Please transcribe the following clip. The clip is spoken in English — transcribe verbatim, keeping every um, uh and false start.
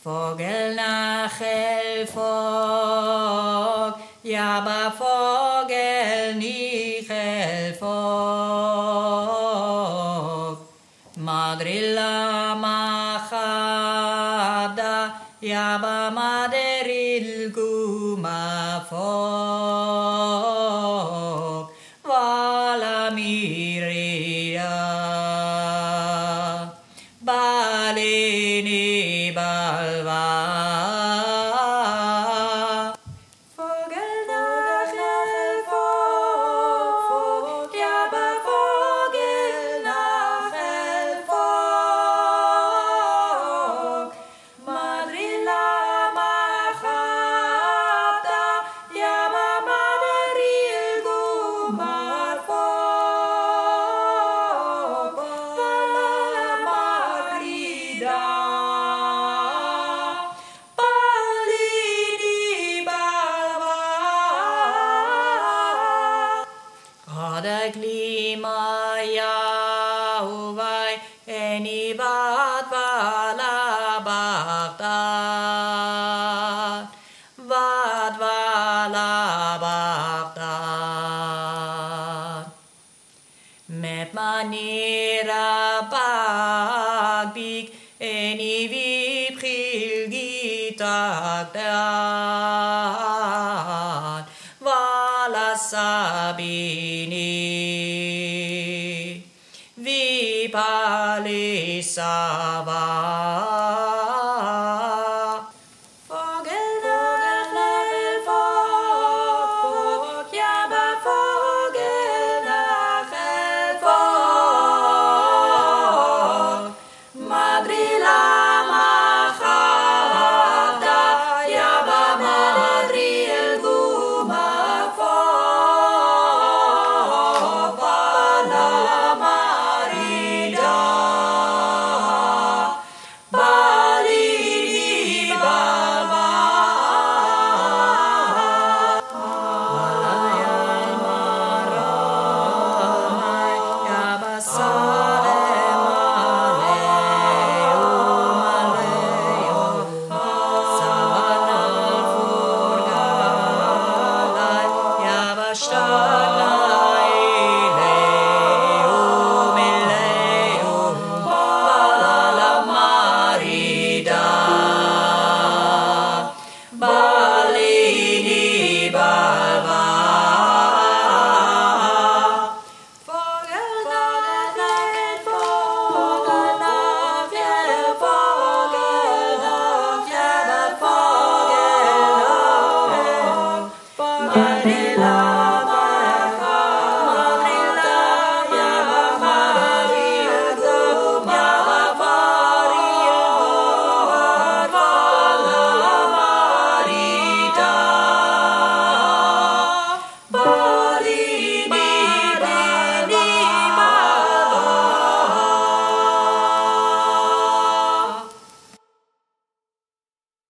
Fågel nach elfog, jabba fågel nich elfog. Madrilla machada, jabba maderil guma fog. Vala miria, balini balva. Fågel nach elfog, jabba fågel nach elfog. Madrilla machada, jabba maderil gumar fog. Vala magrida, balini balva. Kada klima Yahuwai eni bat vala bagdad, vat vala bagdad. Met manera bagbik eni vipchil gitagdad, vala sabini, vipalisa.